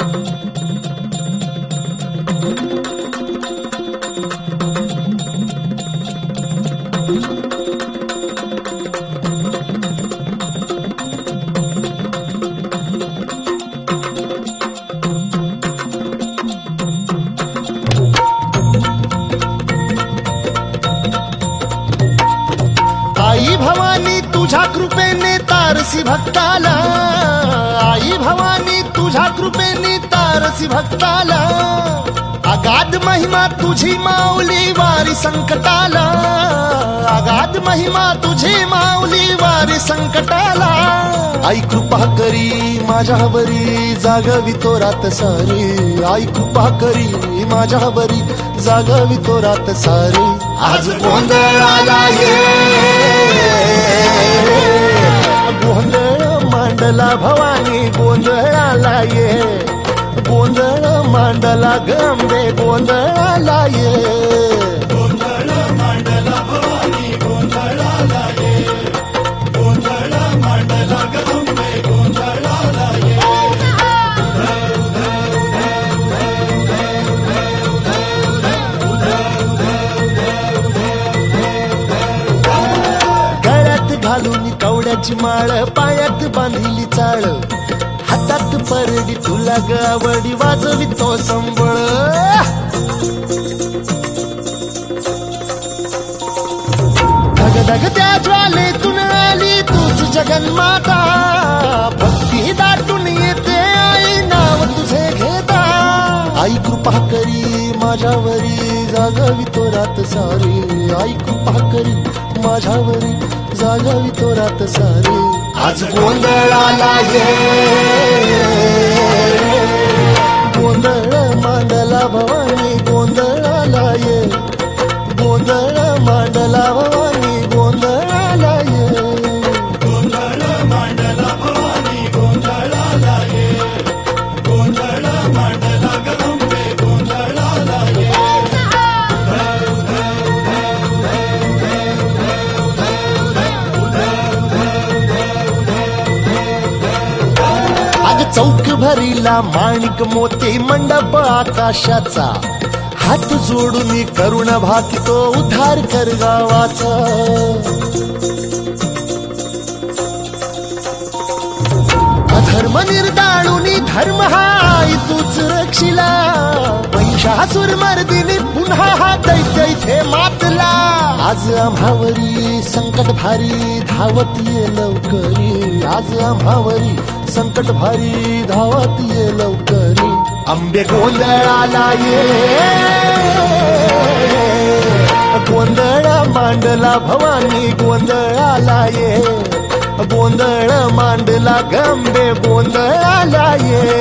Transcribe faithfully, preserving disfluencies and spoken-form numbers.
आई भवानी तुझ्या कृपेने तारसी भक्ताला, आई भवानी तुझ्या कृपेने तारसी भक्ताला, अगाध महिमा तुझी माऊली वारी संकटाला, अगाध महिमा तुझी माऊली वारी संकटाला. आई कृपा करी माझ्यावरी जागवी तो रात सारी, आई कृपा करी माझ्यावरी जागवी तो रात सारी. आज गोंधळ आला ये, गोंधळ मांडला भवानी, गोंधळ आला ये, गोंधळ मांडला गंबे, गोंधळ आला ये. गोंधळ मांडला भवानी, गोंधळ आला ये, गोंधळ मांडला गंबे, गोंधळ आला ये. गळ्यात घालून कवड्याची माळ, पायात बांधिली चाळ, हातात परडी तुला गावडी वाजवी तो संबळ. धगधग त्या ज्वालेतून आली तूच जगन्माता, भक्ती दाटून येते आई नाव तुझे घेता. आई कृपा करी माझ्यावरी जागवी तो रात सारी, आई कृपा करी माझ्यावरी जागवी तो रात सारी. आज गोंधळ आला ये, गोंधळ मांडला भवानी, गोंधळ आला ये, गोंधळ मांडला भवानी, गोंधळ आला ये. गोंधळ मांडला भवानी, गोंधळ आला ये, गोंधळ मांडला गंबे, गोंधळ आला ये. आज चौक भरीला माणिक मोती मंडप आकाशाचा, हात जोडून करुण भाकितो उद्धार कर गावाचा. अधर्म निर्दाळून धर्म हाय तूच रक्षिला, महिषासुर मर्दिनी पुन्हा हा दैत्य इथे मातला. आज आम्हावरी संकट भारी धावत ये लवकरी, आज आम्हावरी संकट भारी धावत ये लवकरी. आंबे गोंधळ आला ये, गोंधळ मांडला भवानी, गोंधळ आला ये, गोंधळ मांडला गंबे, गोंधळ आला ये.